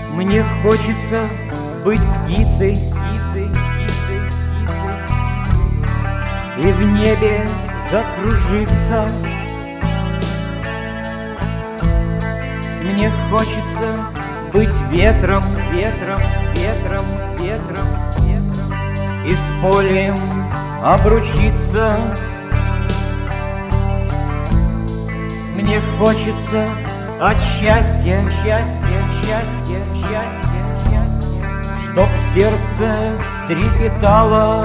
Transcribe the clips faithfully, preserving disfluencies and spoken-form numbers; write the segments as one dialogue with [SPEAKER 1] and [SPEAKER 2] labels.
[SPEAKER 1] Мне хочется быть птицей, птицей, птицей, птицей, и в небе закружиться. Мне хочется быть ветром, ветром, ветром, ветром, ветром, и с полем обручиться. Мне хочется от счастья, счастья, счастья, счастья, счастья, чтоб сердце трепетало.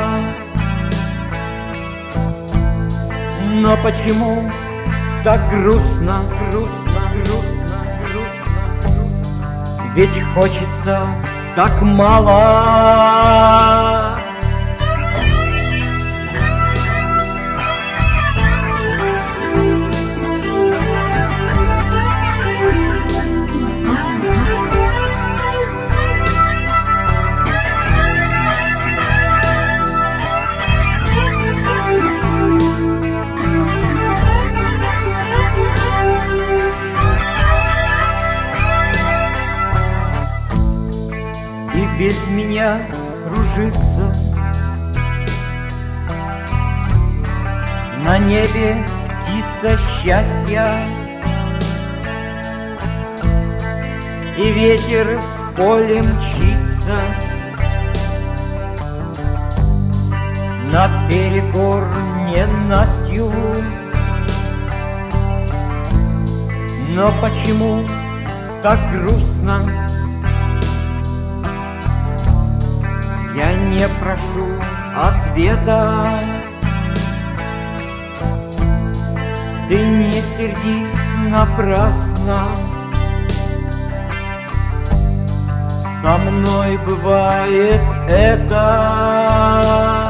[SPEAKER 1] Но почему так грустно, грустно, грустно, грустно, грустно? Ведь хочется так мало. И без меня кружится на небе птица счастья, и ветер в поле мчится наперекор ненастью. Но почему так грустно? Я не прошу ответа. Ты не сердись напрасно. Со мной бывает это.